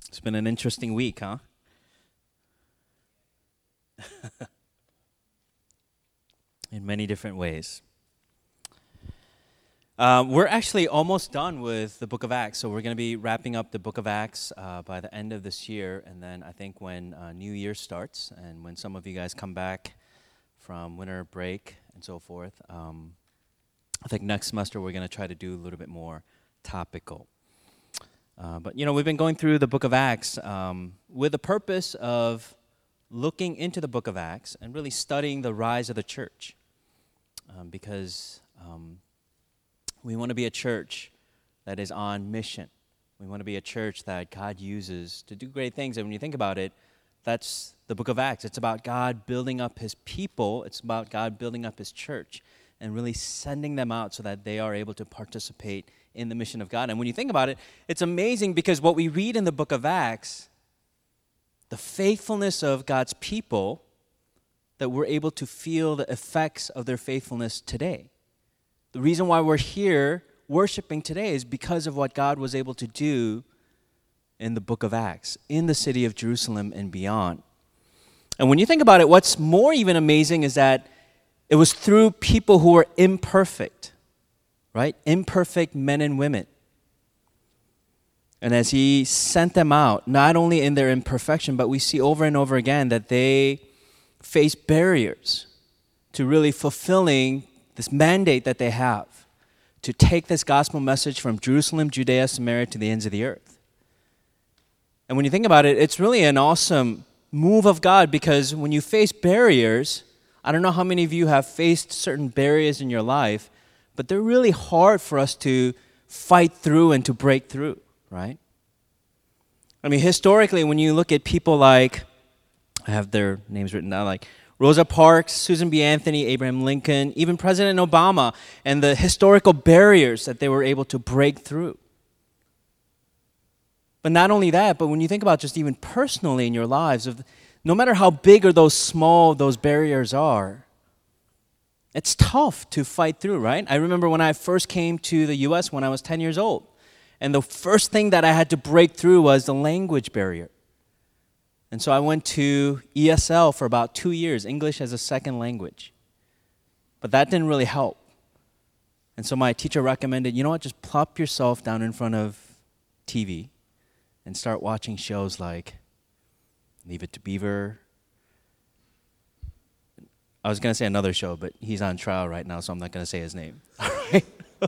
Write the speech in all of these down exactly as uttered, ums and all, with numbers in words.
It's been an interesting week, huh? In many different ways. Um, we're actually almost done with the book of Acts, so we're going to be wrapping up the book of Acts uh, by the end of this year, and then I think when uh, New Year starts, and when some of you guys come back from winter break and so forth, um, I think next semester we're going to try to do a little bit more topical. Uh, but, you know, we've been going through the book of Acts um, with the purpose of looking into the book of Acts and really studying the rise of the church. Um, because um, we want to be a church that is on mission. We want to be a church that God uses to do great things. And when you think about it, that's the book of Acts. It's about God building up his people. It's about God building up his church and really sending them out so that they are able to participate in the mission of God. And when you think about it, it's amazing because what we read in the book of Acts, the faithfulness of God's people, that we're able to feel the effects of their faithfulness today. The reason why we're here worshiping today is because of what God was able to do in the book of Acts, in the city of Jerusalem and beyond. And when you think about it, what's more even amazing is that it was through people who were imperfect, right? Imperfect men and women. And as he sent them out, not only in their imperfection, but we see over and over again that they face barriers to really fulfilling this mandate that they have to take this gospel message from Jerusalem, Judea, Samaria to the ends of the earth. And when you think about it, it's really an awesome move of God because when you face barriers, I don't know how many of you have faced certain barriers in your life, but they're really hard for us to fight through and to break through, right? I mean, historically, when you look at people like, I have their names written down, like Rosa Parks, Susan B. Anthony, Abraham Lincoln, even President Obama, and the historical barriers that they were able to break through. But not only that, but when you think about just even personally in your lives, of no matter how big or those small those barriers are, it's tough to fight through, right? I remember when I first came to the U S when I was ten years old, and the first thing that I had to break through was the language barrier. And so I went to E S L for about two years, English as a second language. But that didn't really help. And so my teacher recommended, you know what, just plop yourself down in front of T V and start watching shows like Leave It to Beaver. I was going to say another show, but he's on trial right now, so I'm not going to say his name. All right?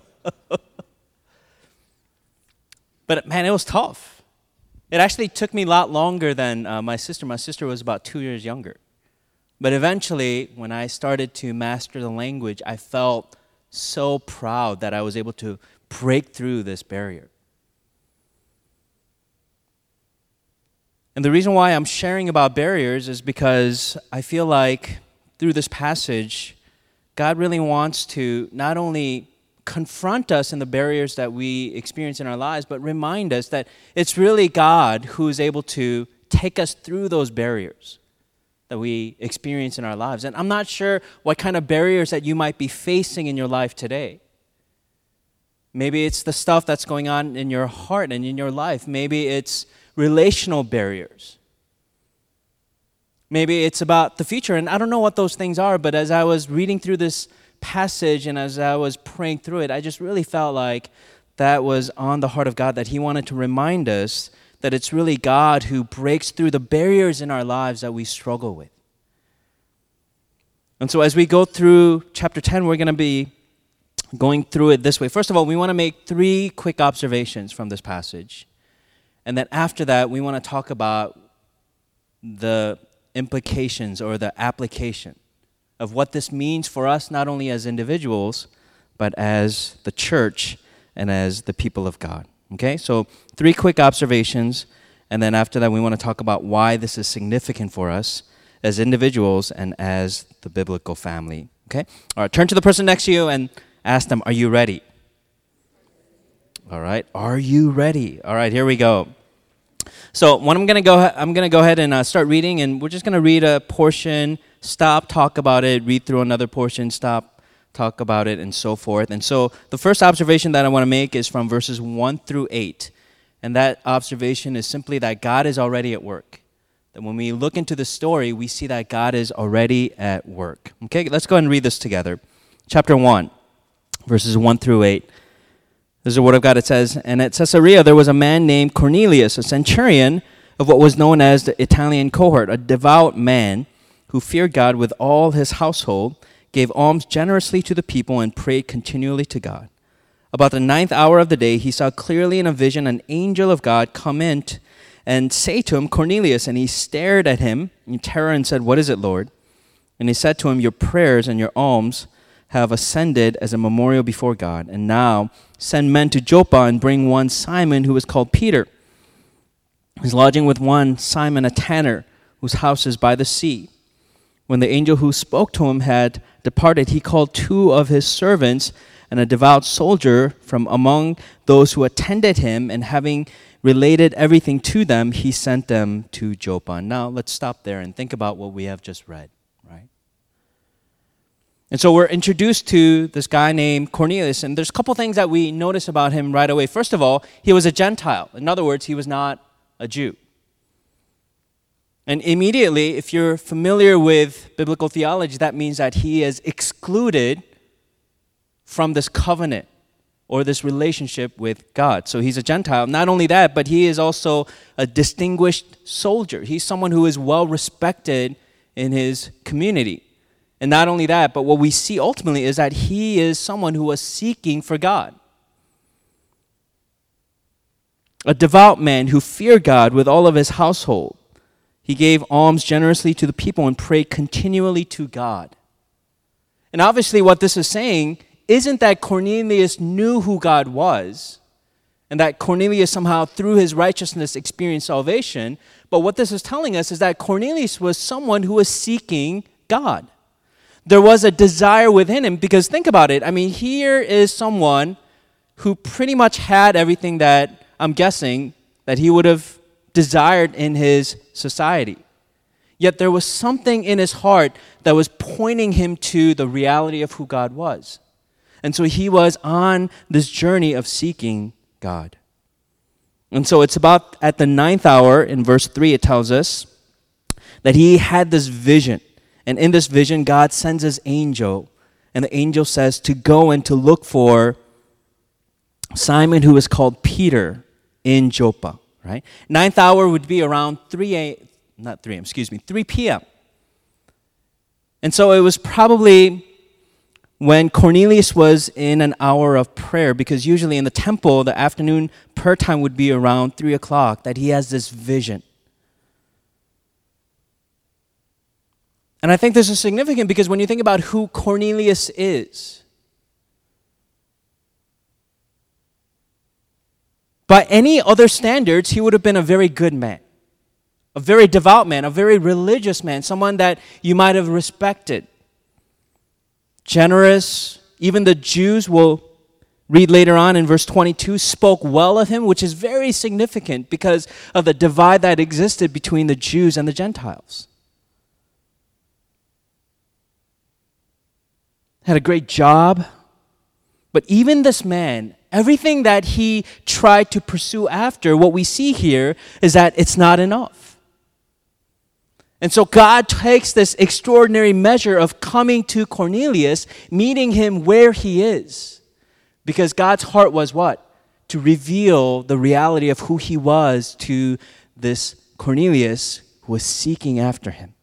But man, it was tough. It actually took me a lot longer than uh, my sister. My sister was about two years younger. But eventually, when I started to master the language, I felt so proud that I was able to break through this barrier. And the reason why I'm sharing about barriers is because I feel like through this passage, God really wants to not only confront us in the barriers that we experience in our lives, but remind us that it's really God who is able to take us through those barriers that we experience in our lives. And I'm not sure what kind of barriers that you might be facing in your life today. Maybe it's the stuff that's going on in your heart and in your life. Maybe it's relational barriers. Maybe it's about the future, and I don't know what those things are, but as I was reading through this passage and as I was praying through it, I just really felt like that was on the heart of God, that he wanted to remind us that it's really God who breaks through the barriers in our lives that we struggle with. And so as we go through chapter ten, we're going to be going through it this way. First of all, we want to make three quick observations from this passage. And then after that, we want to talk about the implications or the application of what this means for us, not only as individuals, but as the church and as the people of God. Okay, so three quick observations, and then after that, we want to talk about why this is significant for us as individuals and as the biblical family. Okay, all right, turn to the person next to you and ask them, are you ready? All right, are you ready? All right, here we go. So what I'm gonna go, I'm gonna go ahead and uh, start reading, and we're just gonna read a portion, stop, talk about it, read through another portion, stop, talk about it, and so forth. And so the first observation that I want to make is from verses one through eight, And that observation is simply that God is already at work. That when we look into the story, we see that God is already at work. Okay, let's go ahead and read this together. Chapter one, verses one through eight. This is the word of God. It says, "And at Caesarea there was a man named Cornelius, a centurion of what was known as the Italian cohort, a devout man who feared God with all his household, gave alms generously to the people, and prayed continually to God. About the ninth hour of the day, he saw clearly in a vision an angel of God come in t- and say to him, 'Cornelius,' and he stared at him in terror and said, 'What is it, Lord?' And he said to him, 'Your prayers and your alms have ascended as a memorial before God. And now send men to Joppa and bring one Simon who is called Peter. He's lodging with one Simon, a tanner, whose house is by the sea.' When the angel who spoke to him had departed, he called two of his servants and a devout soldier from among those who attended him, and having related everything to them, he sent them to Joppa." Now let's stop there and think about what we have just read, right? And so we're introduced to this guy named Cornelius, and there's a couple things that we notice about him right away. First of all, he was a Gentile. In other words, he was not a Jew. And immediately, if you're familiar with biblical theology, that means that he is excluded from this covenant or this relationship with God. So he's a Gentile. Not only that, but he is also a distinguished soldier. He's someone who is well respected in his community. And not only that, but what we see ultimately is that he is someone who was seeking for God. A devout man who feared God with all of his household. He gave alms generously to the people and prayed continually to God. And obviously what this is saying isn't that Cornelius knew who God was and that Cornelius somehow through his righteousness experienced salvation, but what this is telling us is that Cornelius was someone who was seeking God. There was a desire within him, because think about it. I mean, here is someone who pretty much had everything that I'm guessing that he would have desired in his society. Yet there was something in his heart that was pointing him to the reality of who God was. And so he was on this journey of seeking God. And so it's about at the ninth hour, in verse three, it tells us that he had this vision. And in this vision, God sends his angel. And the angel says to go and to look for Simon, who is called Peter, in Joppa. Right? Ninth hour would be around three a.m., not three a.m., excuse me, three p.m. And so it was probably when Cornelius was in an hour of prayer, because usually in the temple, the afternoon prayer time would be around three o'clock, that he has this vision. And I think this is significant because when you think about who Cornelius is, by any other standards, he would have been a very good man, a very devout man, a very religious man, someone that you might have respected. Generous. Even the Jews, will read later on in verse twenty-two, spoke well of him, which is very significant because of the divide that existed between the Jews and the Gentiles. Had a great job. But even this man, everything that he tried to pursue after, what we see here is that it's not enough. And so God takes this extraordinary measure of coming to Cornelius, meeting him where he is. Because God's heart was what? To reveal the reality of who he was to this Cornelius who was seeking after him.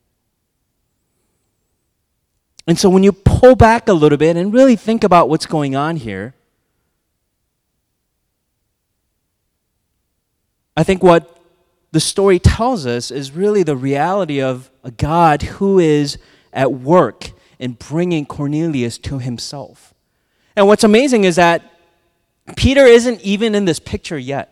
And so when you pull back a little bit and really think about what's going on here, I think what the story tells us is really the reality of a God who is at work in bringing Cornelius to himself. And what's amazing is that Peter isn't even in this picture yet.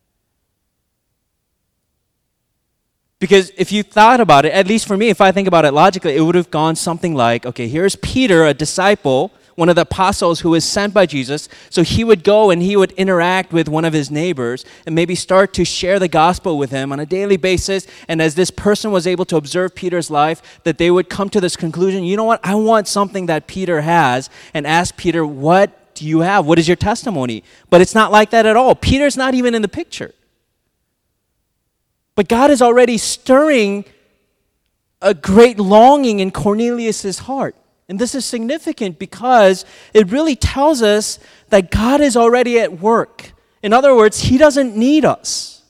Because if you thought about it, at least for me, if I think about it logically, it would have gone something like, okay, here's Peter, a disciple, one of the apostles who was sent by Jesus. So he would go and he would interact with one of his neighbors and maybe start to share the gospel with him on a daily basis. And as this person was able to observe Peter's life, that they would come to this conclusion, you know what, I want something that Peter has, and ask Peter, what do you have? What is your testimony? But it's not like that at all. Peter's not even in the picture. But God is already stirring a great longing in Cornelius' heart. And this is significant because it really tells us that God is already at work. In other words, He doesn't need us.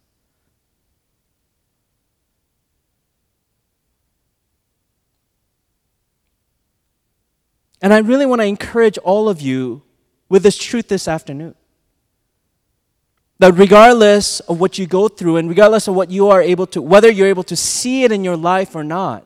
And I really want to encourage all of you with this truth this afternoon. That regardless of what you go through and regardless of what you are able to, whether you're able to see it in your life or not,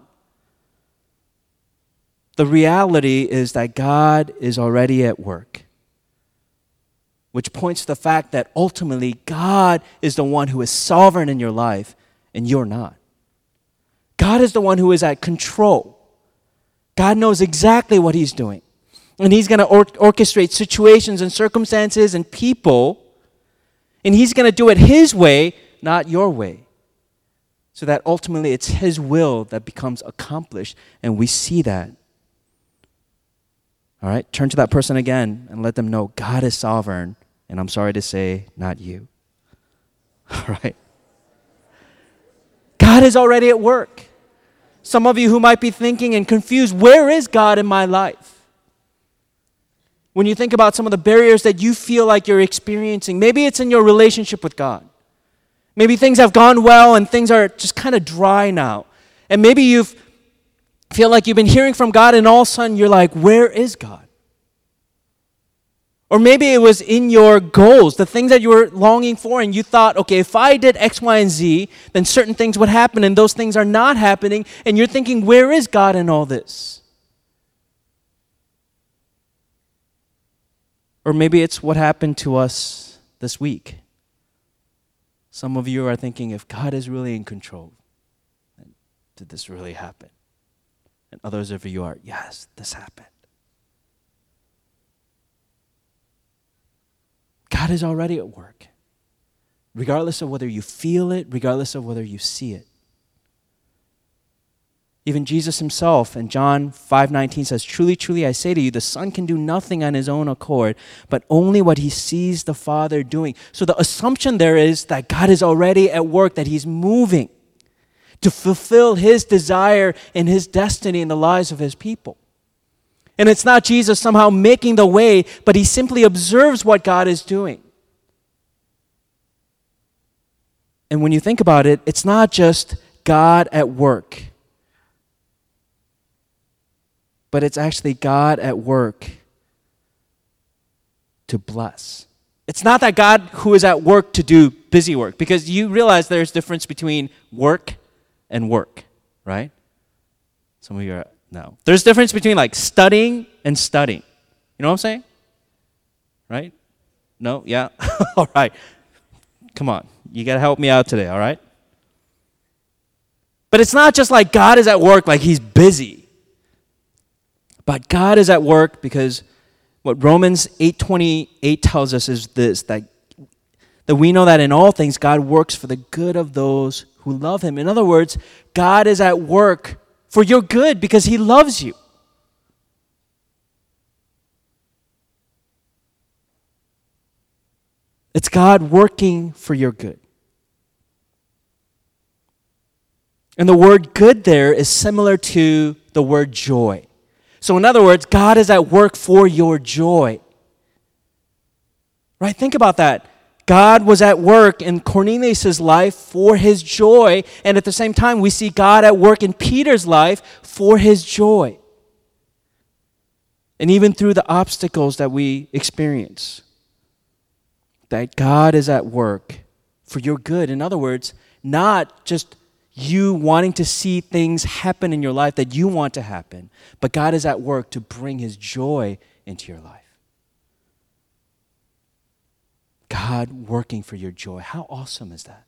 the reality is that God is already at work. Which points to the fact that ultimately God is the one who is sovereign in your life and you're not. God is the one who is at control. God knows exactly what He's doing. And He's going to or- orchestrate situations and circumstances and people. And He's going to do it His way, not your way. So that ultimately it's His will that becomes accomplished. And we see that. All right? Turn to that person again and let them know God is sovereign. And I'm sorry to say, not you. All right? God is already at work. Some of you who might be thinking and confused, where is God in my life? When you think about some of the barriers that you feel like you're experiencing, maybe it's in your relationship with God. Maybe things have gone well and things are just kind of dry now. And maybe you feel like you've been hearing from God and all of a sudden you're like, where is God? Or maybe it was in your goals, the things that you were longing for, and you thought, okay, if I did X, Y, and Z, then certain things would happen, and those things are not happening, and you're thinking, where is God in all this? Or maybe it's what happened to us this week. Some of you are thinking, if God is really in control, then did this really happen? And others of you are, yes, this happened. God is already at work, regardless of whether you feel it, regardless of whether you see it. Even Jesus Himself in John five nineteen says, truly, truly, I say to you, the Son can do nothing on His own accord, but only what He sees the Father doing. So the assumption there is that God is already at work, that He's moving to fulfill His desire and His destiny in the lives of His people. And it's not Jesus somehow making the way, but He simply observes what God is doing. And when you think about it, it's not just God at work, but it's actually God at work to bless. It's not that God who is at work to do busy work, because you realize there's a difference between work and work, right? Some of you are, no. There's a difference between like studying and studying. You know what I'm saying? Right? No? Yeah? All right. Come on. You got to help me out today, all right? But it's not just like God is at work like He's busy. But God is at work because what Romans eight twenty-eight tells us is this, that, that we know that in all things God works for the good of those who love Him. In other words, God is at work for your good because He loves you. It's God working for your good. And the word good there is similar to the word joy. So in other words, God is at work for your joy. Right? Think about that. God was at work in Cornelius' life for his joy, and at the same time, we see God at work in Peter's life for his joy. And even through the obstacles that we experience, that God is at work for your good. In other words, not just you wanting to see things happen in your life that you want to happen, but God is at work to bring His joy into your life. God working for your joy. How awesome is that?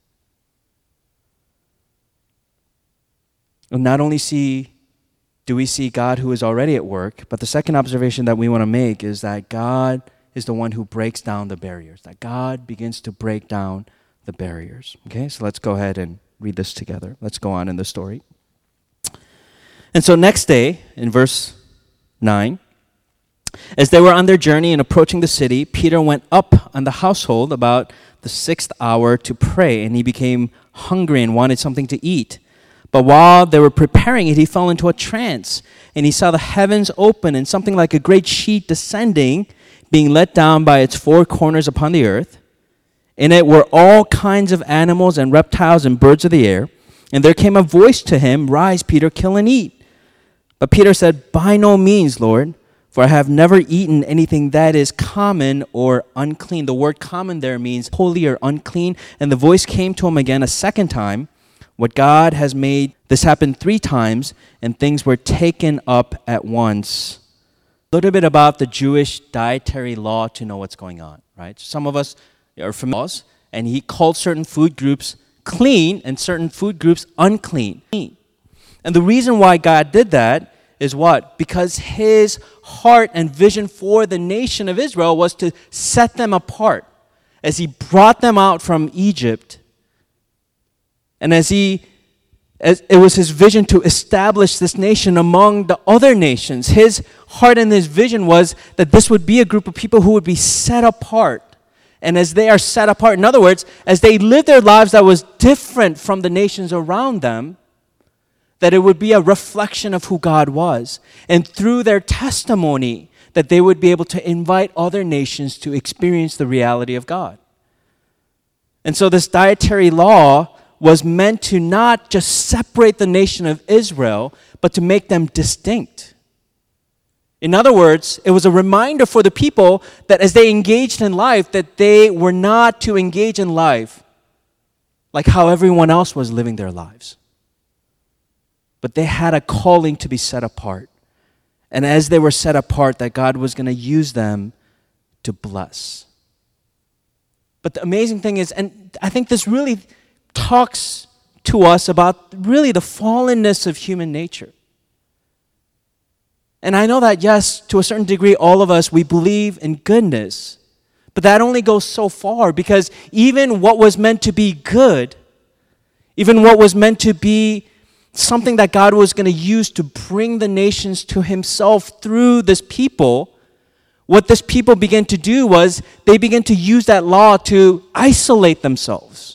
And not only see, do we see God who is already at work, but the second observation that we want to make is that God is the one who breaks down the barriers, that God begins to break down the barriers. Okay, so let's go ahead and read this together. Let's go on in the story. And so next day, in verse nine, as they were on their journey and approaching the city, Peter went up on the household about the the sixth hour to pray, and he became hungry and wanted something to eat. But while they were preparing it, he fell into a trance, and he saw the heavens open and something like a great sheet descending, being let down by its four corners upon the earth. In it were all kinds of animals and reptiles and birds of the air. And there came a voice to him, "Rise, Peter, kill and eat." But Peter said, "By no means, Lord, for I have never eaten anything that is common or unclean." The word common there means holy or unclean. And the voice came to him again a second time. What God has made, this happened three times, and things were taken up at once. A little bit about the Jewish dietary law to know what's going on, right? Some of us are familiar, and he called certain food groups clean and certain food groups unclean. And the reason why God did that is what? Because his heart and vision for the nation of Israel was to set them apart as he brought them out from Egypt. And as he, as it was his vision to establish this nation among the other nations. His heart and his vision was that this would be a group of people who would be set apart. And as they are set apart, in other words, as they live their lives that was different from the nations around them, that it would be a reflection of who God was. And through their testimony, that they would be able to invite other nations to experience the reality of God. And so this dietary law was meant to not just separate the nation of Israel, but to make them distinct. In other words, it was a reminder for the people that as they engaged in life, that they were not to engage in life like how everyone else was living their lives. But they had a calling to be set apart. And as they were set apart, that God was going to use them to bless. But the amazing thing is, and I think this really talks to us about really the fallenness of human nature. And I know that, yes, to a certain degree, all of us, we believe in goodness. But that only goes so far, because even what was meant to be good, even what was meant to be something that God was going to use to bring the nations to himself through this people, what this people began to do was they began to use that law to isolate themselves.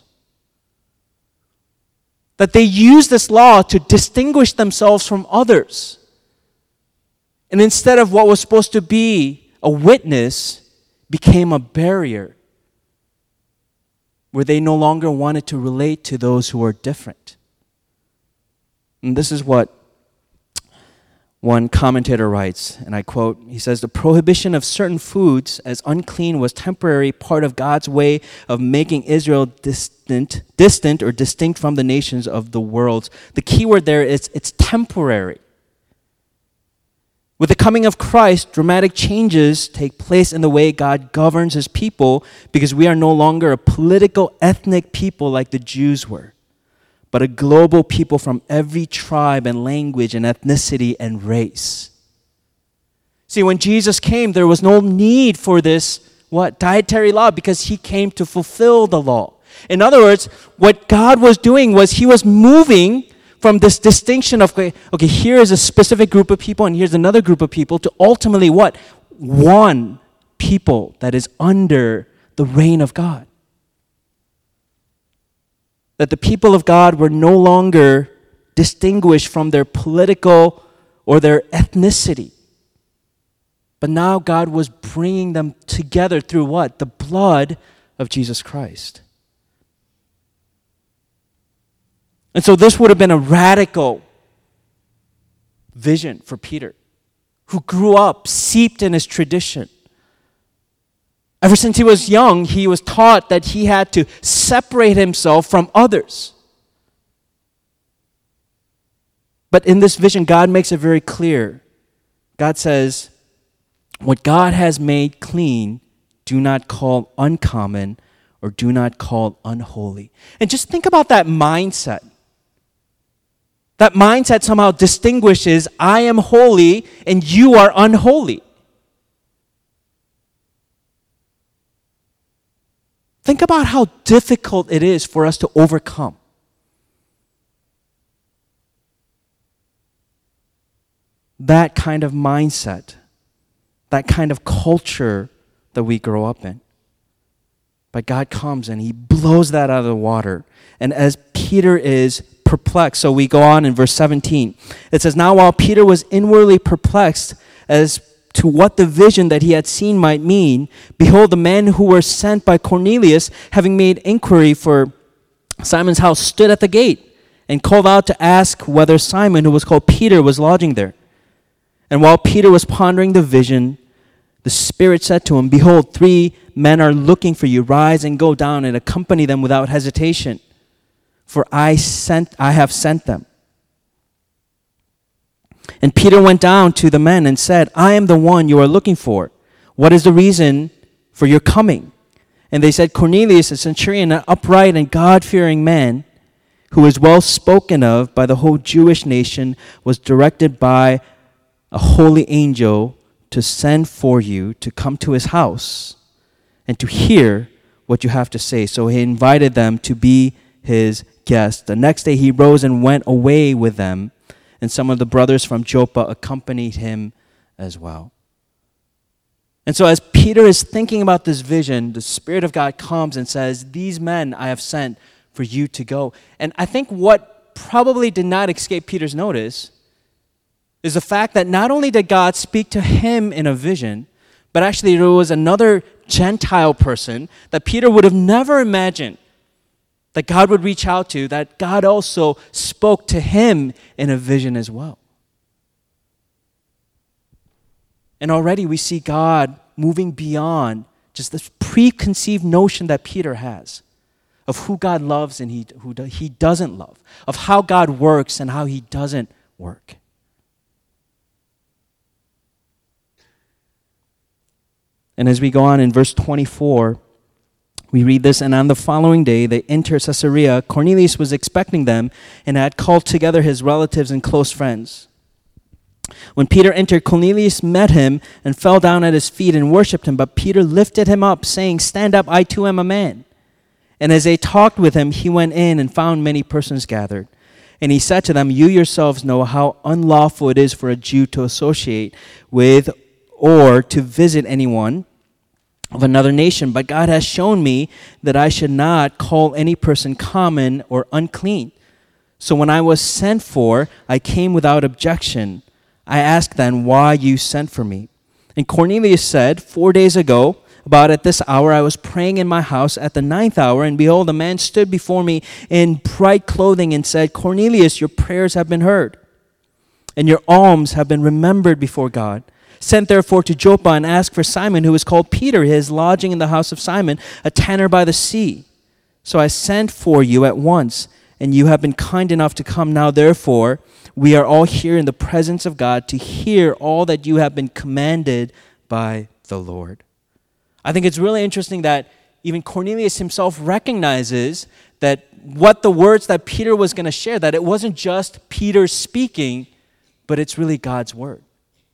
That they used this law to distinguish themselves from others. And instead of what was supposed to be a witness, became a barrier where they no longer wanted to relate to those who are different. And this is what one commentator writes, and I quote, he says, "The prohibition of certain foods as unclean was temporary part of God's way of making Israel distant, distant or distinct from the nations of the world." The key word there is it's temporary. With the coming of Christ, dramatic changes take place in the way God governs his people, because we are no longer a political, ethnic people like the Jews were, but a global people from every tribe and language and ethnicity and race. See, when Jesus came, there was no need for this, what, dietary law, because he came to fulfill the law. In other words, what God was doing was he was moving from this distinction of, okay, okay, here is a specific group of people and here's another group of people, to ultimately what? One people that is under the reign of God. That the people of God were no longer distinguished from their political or their ethnicity. But now God was bringing them together through what? The blood of Jesus Christ. And so this would have been a radical vision for Peter, who grew up steeped in his tradition. Ever since he was young, he was taught that he had to separate himself from others. But in this vision, God makes it very clear. God says, what God has made clean, do not call uncommon or do not call unholy. And just think about that mindset. That mindset somehow distinguishes, I am holy and you are unholy. Think about how difficult it is for us to overcome. That kind of mindset, that kind of culture that we grow up in. But God comes and he blows that out of the water. And as Peter is perplexed, so we go on in verse seventeen. It says, now while Peter was inwardly perplexed as to what the vision that he had seen might mean, behold, the men who were sent by Cornelius, having made inquiry for Simon's house, stood at the gate and called out to ask whether Simon, who was called Peter, was lodging there. And while Peter was pondering the vision, the Spirit said to him, behold, three men are looking for you. Rise and go down and accompany them without hesitation, for I sent, I have sent them. And Peter went down to the men and said, I am the one you are looking for. What is the reason for your coming? And they said, Cornelius, a centurion, an upright and God-fearing man, who is well spoken of by the whole Jewish nation, was directed by a holy angel to send for you to come to his house and to hear what you have to say. So he invited them to be his guests. The next day he rose and went away with them, and some of the brothers from Joppa accompanied him as well. And so as Peter is thinking about this vision, the Spirit of God comes and says, these men I have sent for you to go. And I think what probably did not escape Peter's notice is the fact that not only did God speak to him in a vision, but actually there was another Gentile person that Peter would have never imagined that God would reach out to, that God also spoke to him in a vision as well. And already we see God moving beyond just this preconceived notion that Peter has of who God loves and he, who he doesn't love, of how God works and how he doesn't work. And as we go on in verse twenty-four, we read this, and on the following day they entered Caesarea. Cornelius was expecting them and had called together his relatives and close friends. When Peter entered, Cornelius met him and fell down at his feet and worshipped him. But Peter lifted him up, saying, stand up, I too am a man. And as they talked with him, he went in and found many persons gathered. And he said to them, you yourselves know how unlawful it is for a Jew to associate with or to visit anyone of another nation. But God has shown me that I should not call any person common or unclean. So when I was sent for, I came without objection. I asked then why you sent for me. And Cornelius said, four days ago, about at this hour, I was praying in my house at the ninth hour, and behold, a man stood before me in bright clothing and said, Cornelius, your prayers have been heard, and your alms have been remembered before God. Send therefore to Joppa and ask for Simon, who is called Peter. He is lodging in the house of Simon, a tanner by the sea. So I sent for you at once, and you have been kind enough to come. Now therefore, we are all here in the presence of God to hear all that you have been commanded by the Lord. I think it's really interesting that even Cornelius himself recognizes that what the words that Peter was going to share, that it wasn't just Peter speaking, but it's really God's word.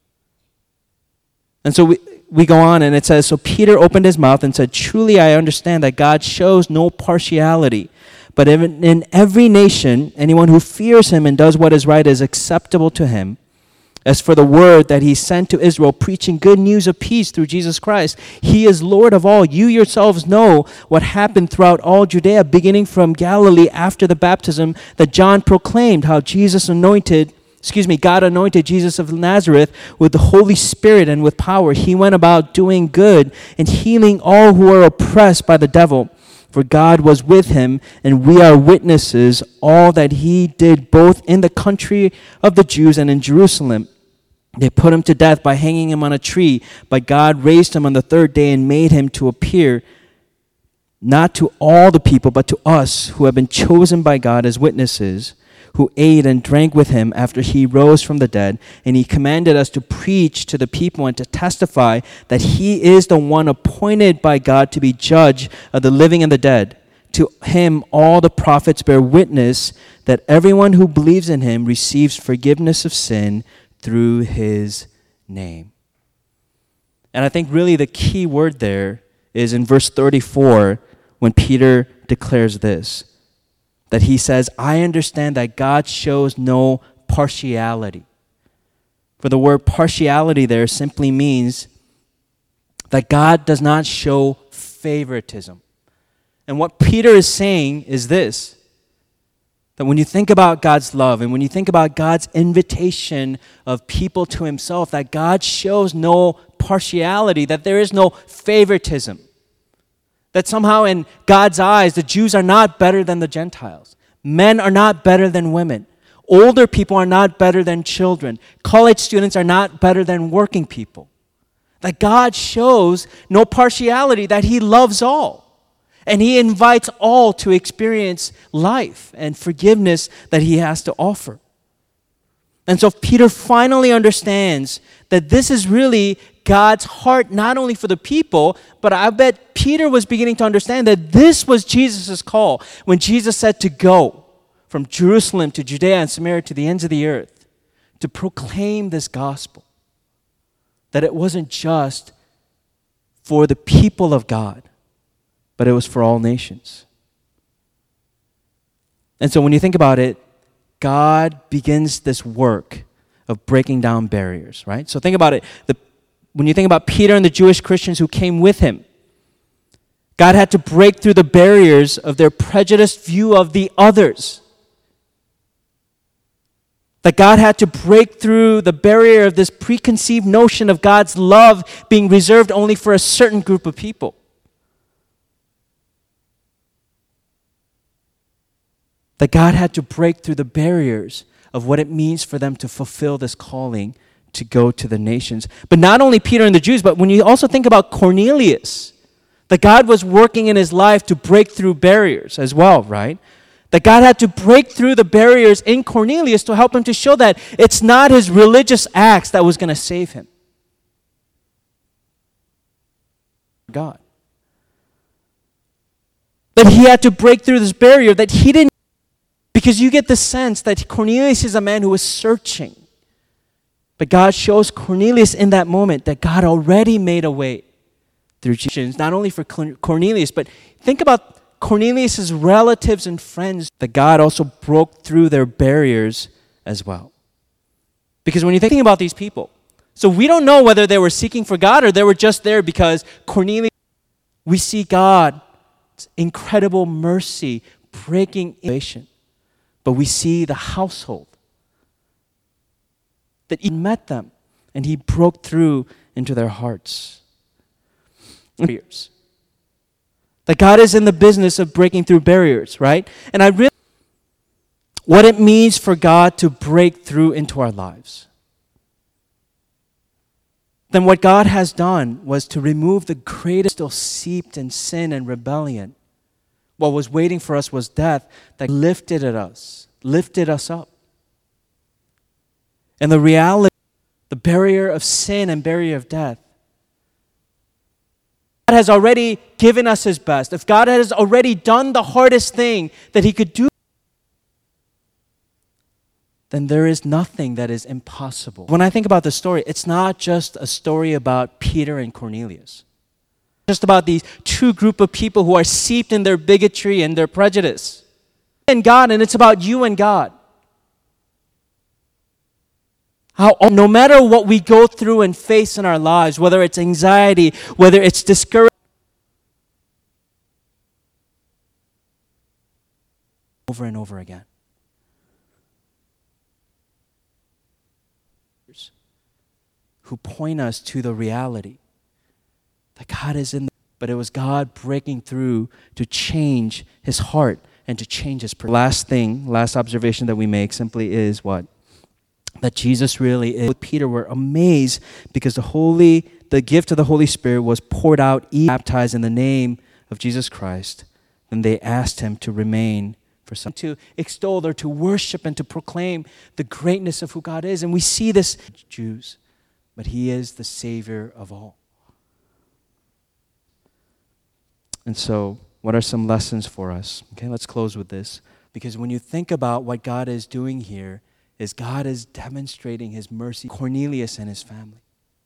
And so we, we go on and it says, so Peter opened his mouth and said, truly I understand that God shows no partiality, but in, in every nation, anyone who fears him and does what is right is acceptable to him. As for the word that he sent to Israel, preaching good news of peace through Jesus Christ, he is Lord of all. You yourselves know what happened throughout all Judea, beginning from Galilee after the baptism that John proclaimed, how Jesus anointed, excuse me, God anointed Jesus of Nazareth with the Holy Spirit and with power. He went about doing good and healing all who were oppressed by the devil, for God was with him, and we are witnesses all that he did both in the country of the Jews and in Jerusalem. They put him to death by hanging him on a tree, but God raised him on the third day and made him to appear not to all the people, but to us who have been chosen by God as witnesses, who ate and drank with him after he rose from the dead. And he commanded us to preach to the people and to testify that he is the one appointed by God to be judge of the living and the dead. To him all the prophets bear witness that everyone who believes in him receives forgiveness of sin through his name. And I think really the key word there is in verse thirty-four when Peter declares this, that he says, I understand that God shows no partiality. For the word partiality there simply means that God does not show favoritism. And what Peter is saying is this, that when you think about God's love and when you think about God's invitation of people to himself, that God shows no partiality, that there is no favoritism, that somehow in God's eyes, the Jews are not better than the Gentiles. Men are not better than women. Older people are not better than children. College students are not better than working people. That God shows no partiality, that he loves all. And he invites all to experience life and forgiveness that he has to offer. And so Peter finally understands that this is really God's heart, not only for the people, but I bet Peter was beginning to understand that this was Jesus' call when Jesus said to go from Jerusalem to Judea and Samaria to the ends of the earth to proclaim this gospel. That it wasn't just for the people of God, but it was for all nations. And so when you think about it, God begins this work of breaking down barriers, right? So think about it. The, when you think about Peter and the Jewish Christians who came with him, God had to break through the barriers of their prejudiced view of the others. That God had to break through the barrier of this preconceived notion of God's love being reserved only for a certain group of people. That God had to break through the barriers of what it means for them to fulfill this calling to go to the nations. But not only Peter and the Jews, but when you also think about Cornelius, that God was working in his life to break through barriers as well, right? That God had to break through the barriers in Cornelius to help him to show that it's not his religious acts that was going to save him. God. That he had to break through this barrier that he didn't, because you get the sense that Cornelius is a man who was searching. But God shows Cornelius in that moment that God already made a way through Jesus, not only for Cornelius, but think about Cornelius' relatives and friends, that God also broke through their barriers as well. Because when you're thinking about these people, so we don't know whether they were seeking for God or they were just there because Cornelius, we see God's incredible mercy breaking innovation. But we see the household that he met them and he broke through into their hearts. Barriers. That God is in the business of breaking through barriers, right? And I really what it means for God to break through into our lives. Then what God has done was to remove the greatest, still seeped in sin and rebellion. What was waiting for us was death, that lifted at us, lifted us up. And the reality, the barrier of sin and barrier of death, God has already given us his best. If God has already done the hardest thing that he could do, then there is nothing that is impossible. When I think about the story, it's not just a story about Peter and Cornelius. It's just about these two group of people who are seeped in their bigotry and their prejudice. And God, and it's about you and God. How no matter what we go through and face in our lives, whether it's anxiety, whether it's discouragement, over and over again. Who point us to the reality that God is in, the, but it was God breaking through to change his heart and to change his purpose. Last thing, last observation that we make simply is what? That Jesus really is. With Peter were amazed because the Holy, the gift of the Holy Spirit was poured out, baptized in the name of Jesus Christ. And they asked him to remain for some, to extol or to worship and to proclaim the greatness of who God is. And we see this, Jews, but he is the Savior of all. And so, what are some lessons for us? Okay, let's close with this. Because when you think about what God is doing here, is God is demonstrating his mercy to Cornelius and his family.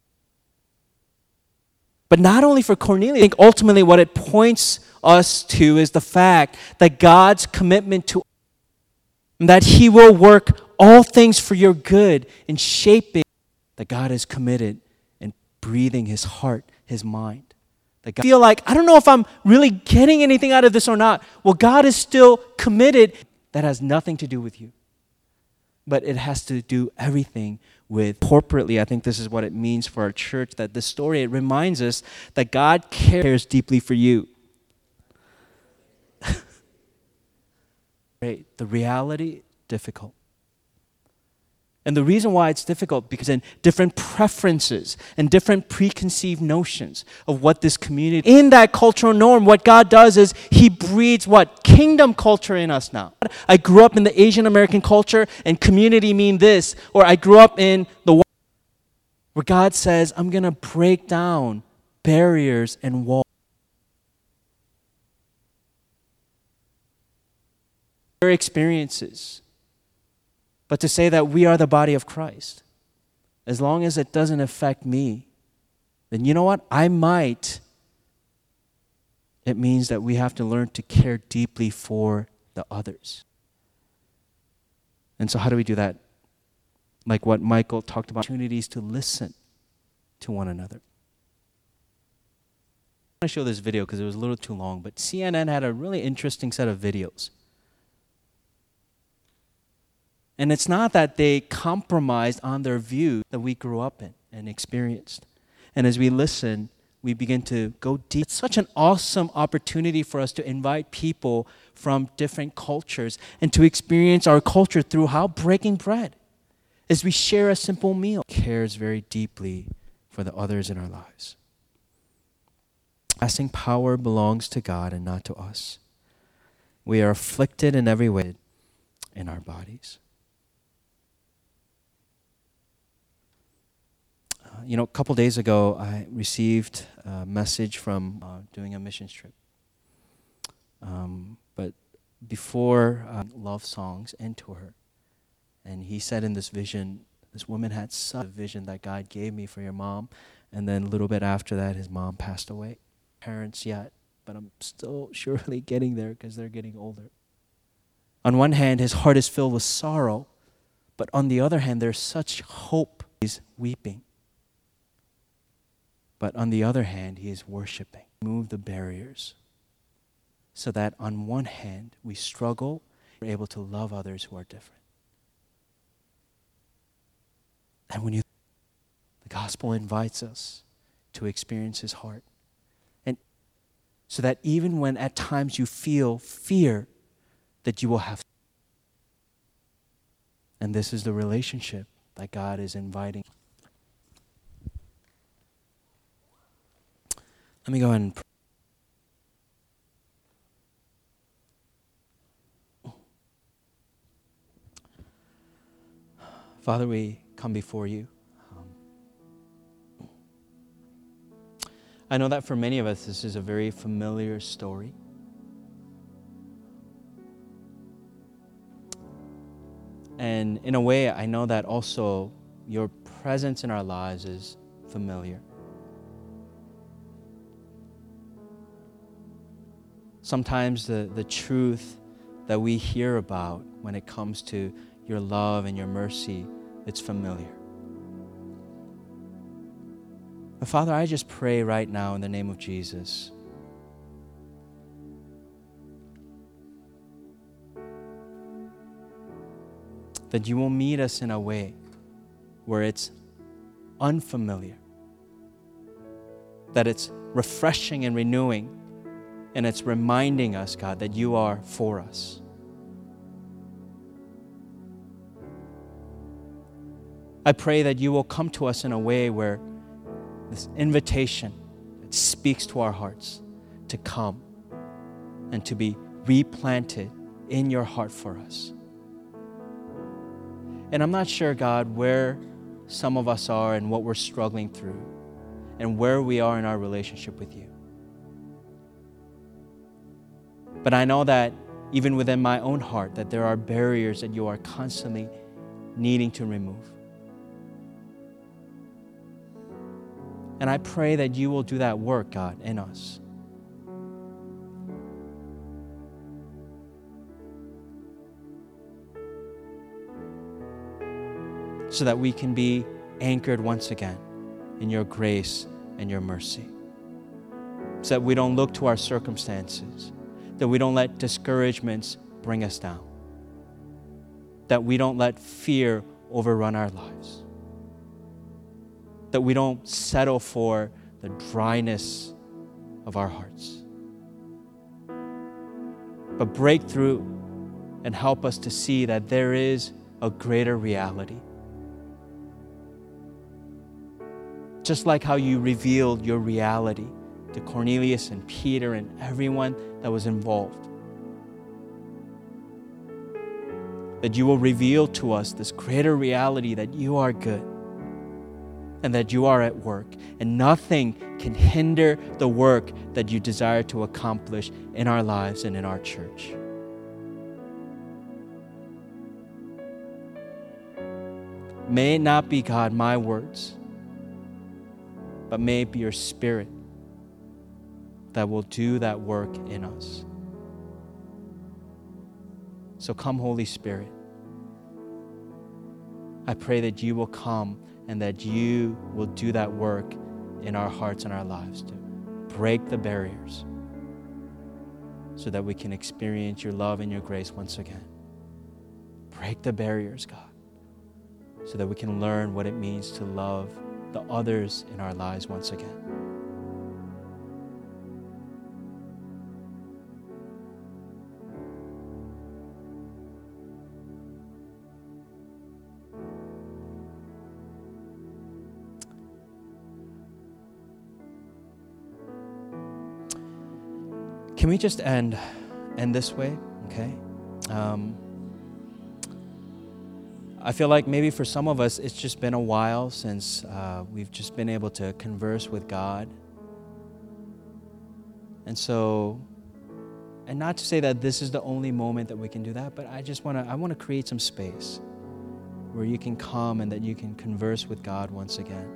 But not only for Cornelius, I think ultimately what it points us to is the fact that God's commitment to, that he will work all things for your good in shaping, that God is committed in breathing his heart, his mind, That God, I feel like, I don't know if I'm really getting anything out of this or not. Well, God is still committed. That has nothing to do with you. But it has to do everything with corporately. I think this is what it means for our church, that this story, it reminds us that God cares deeply for you. The reality, difficult. And the reason why it's difficult, because in different preferences and different preconceived notions of what this community, in that cultural norm, what God does is He breeds what? Kingdom culture in us now. I grew up in the Asian American culture and community mean this, or I grew up in the where God says, I'm going to break down barriers and walls. Their experiences. But to say that we are the body of Christ, as long as it doesn't affect me, then you know what? I might. It means that we have to learn to care deeply for the others. And so how do we do that? Like what Michael talked about, opportunities to listen to one another. I want to show this video because it was a little too long, but C N N had a really interesting set of videos. And it's not that they compromised on their view that we grew up in and experienced. And as we listen, we begin to go deep. It's such an awesome opportunity for us to invite people from different cultures and to experience our culture through how breaking bread. As we share a simple meal, cares very deeply for the others in our lives. Lasting power belongs to God and not to us. We are afflicted in every way in our bodies. You know, a couple days ago, I received a message from uh, doing a missions trip. Um, but before uh, love songs and to her, and he said in this vision, this woman had such a vision that God gave me for your mom, and then a little bit after that, his mom passed away. Parents yet, but I'm still surely getting there because they're getting older. On one hand, his heart is filled with sorrow, but on the other hand, there's such hope. He's weeping. But on the other hand, he is worshiping. Move the barriers so that on one hand, we struggle, we're able to love others who are different. And when you, the gospel invites us to experience his heart. And so that even when at times you feel fear, that you will have. And this is the relationship that God is inviting. Let me go ahead and pray. Father, we come before you. Um, I know that for many of us, this is a very familiar story. And in a way, I know that also your presence in our lives is familiar. Sometimes the, the truth that we hear about when it comes to your love and your mercy, it's familiar. But Father, I just pray right now in the name of Jesus, that you will meet us in a way where it's unfamiliar, that it's refreshing and renewing, and it's reminding us, God, that you are for us. I pray that you will come to us in a way where this invitation that speaks to our hearts to come and to be replanted in your heart for us. And I'm not sure, God, where some of us are and what we're struggling through and where we are in our relationship with you. But I know that even within my own heart, that there are barriers that you are constantly needing to remove. And I pray that you will do that work, God, in us. So that we can be anchored once again in your grace and your mercy. so that we don't look to our circumstances, that we don't let discouragements bring us down, that we don't let fear overrun our lives, that we don't settle for the dryness of our hearts, but break through and help us to see that there is a greater reality. Just like how you revealed your reality to Cornelius and Peter and everyone that was involved, that you will reveal to us this greater reality that you are good and that you are at work, and nothing can hinder the work that you desire to accomplish in our lives and in our church. May it not be, God, my words, but may it be your Spirit that will do that work in us. So come, Holy Spirit. I pray that you will come and that you will do that work in our hearts and our lives to break the barriers so that we can experience your love and your grace once again. Break the barriers, God, so that we can learn what it means to love the others in our lives once again. Can we just end end this way, okay? Um, I feel like maybe for some of us, it's just been a while since uh, we've just been able to converse with God. And so, and not to say that this is the only moment that we can do that, but I just want to, I want to create some space where you can come and that you can converse with God once again.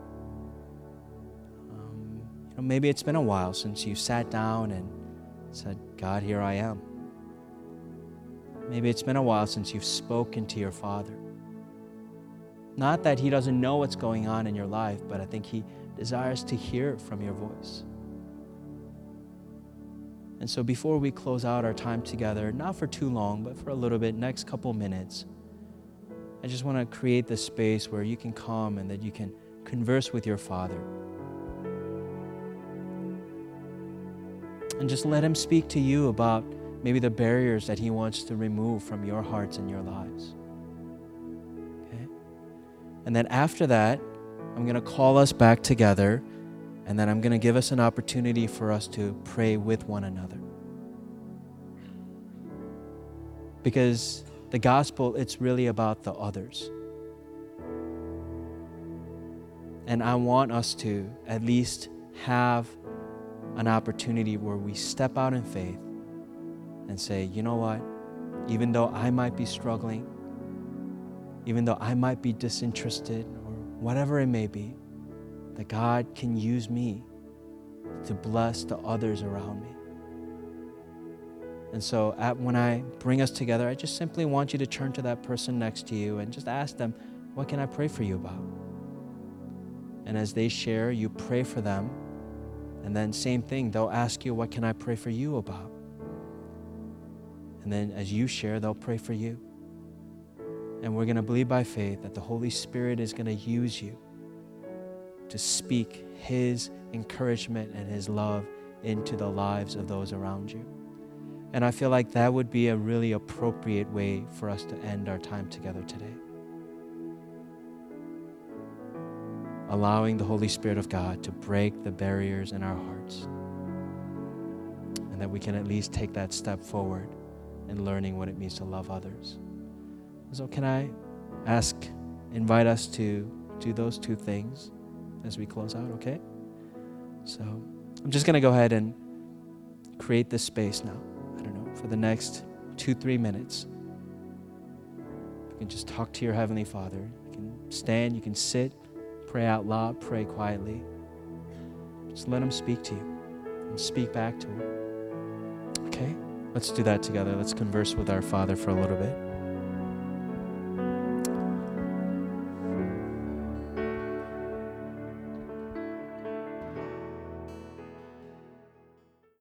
Um, you know, maybe it's been a while since you sat down and said, God, here I am. Maybe it's been a while since you've spoken to your Father. Not that He doesn't know what's going on in your life, but I think He desires to hear from your voice. And so before we close out our time together, not for too long, but for a little bit, next couple minutes, I just want to create this space where you can come and that you can converse with your Father. And just let Him speak to you about maybe the barriers that He wants to remove from your hearts and your lives. Okay? And then after that, I'm going to call us back together, and then I'm going to give us an opportunity for us to pray with one another. Because the gospel, it's really about the others. And I want us to at least have an opportunity where we step out in faith and say, you know what, even though I might be struggling, even though I might be disinterested or whatever it may be, that God can use me to bless the others around me. And so at, when I bring us together, I just simply want you to turn to that person next to you and just ask them, what can I pray for you about? And as they share, you pray for them. And then same thing, they'll ask you, what can I pray for you about? And then as you share, they'll pray for you. And we're going to believe by faith that the Holy Spirit is going to use you to speak His encouragement and His love into the lives of those around you. And I feel like that would be a really appropriate way for us to end our time together today. Allowing the Holy Spirit of God to break the barriers in our hearts, and that we can at least take that step forward in learning what it means to love others. So can I ask, invite us to do those two things as we close out, okay? So I'm just going to go ahead and create this space now. I don't know, for the next two, three minutes. You can just talk to your Heavenly Father. You can stand, you can sit, pray out loud, pray quietly. Just let Him speak to you and speak back to Him. Okay? Let's do that together. Let's converse with our Father for a little bit.